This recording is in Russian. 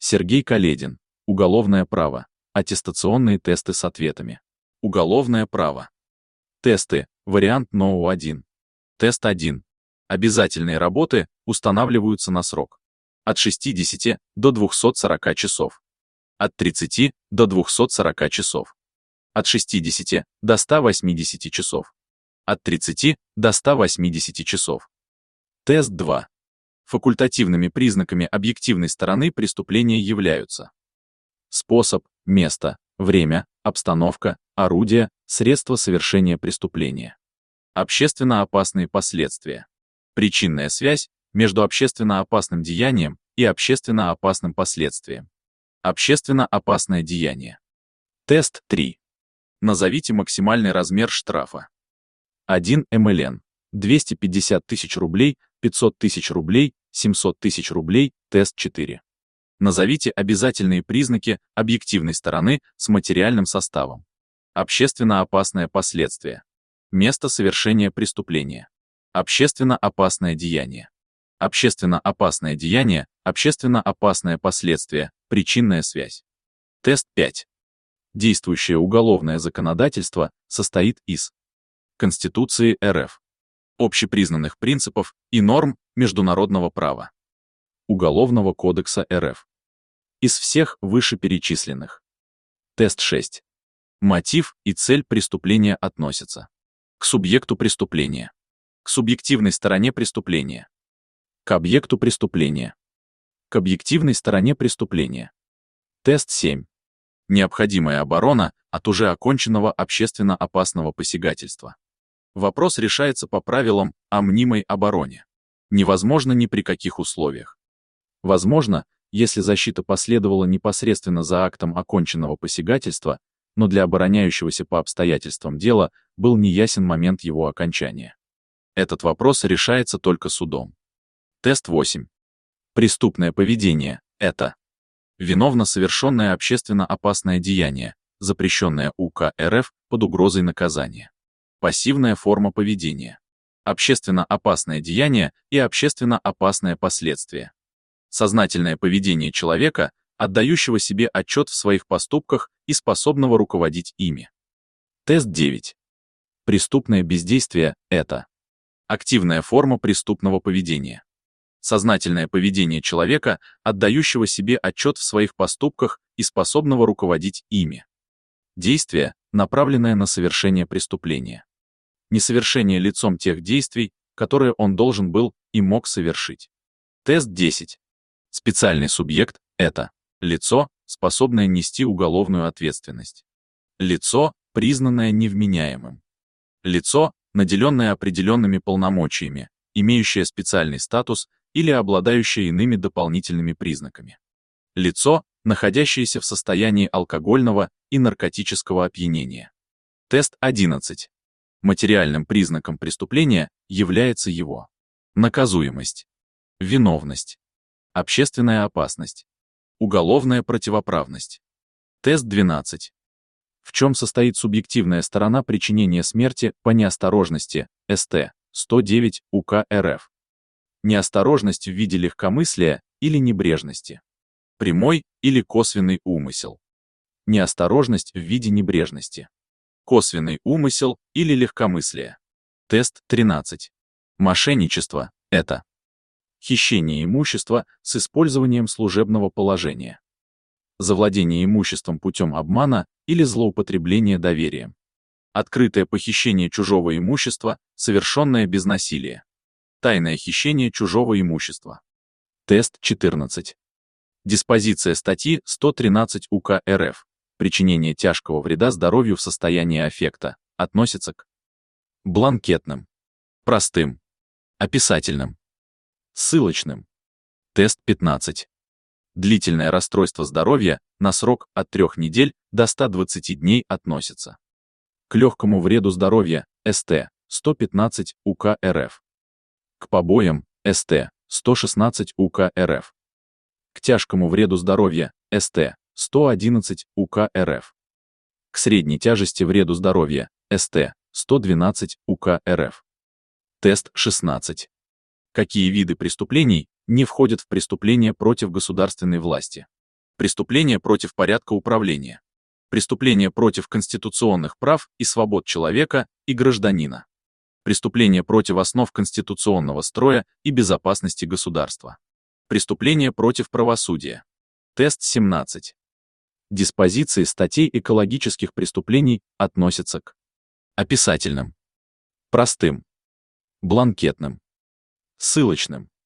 Сергей Каледин. Уголовное право. Аттестационные тесты с ответами. Уголовное право. Тесты. Вариант НОУ-1. Тест 1. Обязательные работы устанавливаются на срок. От 60 до 240 часов. От 30 до 240 часов. От 60 до 180 часов. От 30 до 180 часов. Тест 2. Факультативными признаками объективной стороны преступления являются способ, место, время, обстановка, орудие, средства совершения преступления. Общественно опасные последствия. Причинная связь между общественно опасным деянием и общественно опасным последствием. Общественно опасное деяние. Тест 3. Назовите максимальный размер штрафа. 1 МЛН. 250 тысяч рублей, 500 тысяч рублей, 700 тысяч рублей. Тест 4. Назовите обязательные признаки объективной стороны с материальным составом. Общественно опасное последствие. Место совершения преступления. Общественно опасное деяние. Общественно опасное деяние, общественно опасное последствие, причинная связь. Тест 5. Действующее уголовное законодательство состоит из Конституции РФ, общепризнанных принципов и норм международного права, Уголовного кодекса РФ. Из всех вышеперечисленных. Тест 6. Мотив и цель преступления относятся к субъекту преступления, к субъективной стороне преступления, к объекту преступления, к объективной стороне преступления. Тест 7. Необходимая оборона от уже оконченного общественно опасного посягательства. Вопрос решается по правилам о мнимой обороне. Невозможно ни при каких условиях. Возможно, если защита последовала непосредственно за актом оконченного посягательства, но для обороняющегося по обстоятельствам дела был неясен момент его окончания. Этот вопрос решается только судом. Тест 8. Преступное поведение – это виновно совершенное общественно опасное деяние, запрещенное УК РФ под угрозой наказания. Пассивная форма поведения. Общественно опасное деяние и общественно опасное последствие. Сознательное поведение человека, отдающего себе отчет в своих поступках и способного руководить ими. Тест 9. Преступное бездействие – это активная форма преступного поведения. Сознательное поведение человека, отдающего себе отчет в своих поступках и способного руководить ими. Действие, направленное на совершение преступления. Несовершение лицом тех действий, которые он должен был и мог совершить. Тест 10. Специальный субъект – это лицо, способное нести уголовную ответственность. Лицо, признанное невменяемым. Лицо, наделенное определенными полномочиями, имеющее специальный статус или обладающее иными дополнительными признаками. Лицо, находящееся в состоянии алкогольного и наркотического опьянения. Тест 11. Материальным признаком преступления является его наказуемость, виновность, общественная опасность, уголовная противоправность. Тест 12. В чем состоит субъективная сторона причинения смерти по неосторожности, СТ 109 УК РФ? Неосторожность в виде легкомыслия или небрежности. Прямой или косвенный умысел. Неосторожность в виде небрежности. Косвенный умысел или легкомыслие. Тест 13. Мошенничество – это хищение имущества с использованием служебного положения. Завладение имуществом путем обмана или злоупотребление доверием. Открытое похищение чужого имущества, совершенное без насилия. Тайное хищение чужого имущества. Тест 14. Диспозиция статьи 113 УК РФ. Причинение тяжкого вреда здоровью в состоянии аффекта относится к бланкетным, простым, описательным, ссылочным. Тест 15. Длительное расстройство здоровья на срок от 3 недель до 120 дней относится к легкому вреду здоровья, СТ 115 УК РФ. К побоям, СТ 116 УК РФ. К тяжкому вреду здоровья, СТ 111 УК РФ. К средней тяжести вреду здоровья, СТ 112 УК РФ. Тест 16. Какие виды преступлений не входят в преступления против государственной власти? Преступление против порядка управления. Преступление против конституционных прав и свобод человека и гражданина. Преступление против основ конституционного строя и безопасности государства. Преступление против правосудия. Тест 17. Диспозиции статей экологических преступлений относятся к описательным, простым, бланкетным, ссылочным,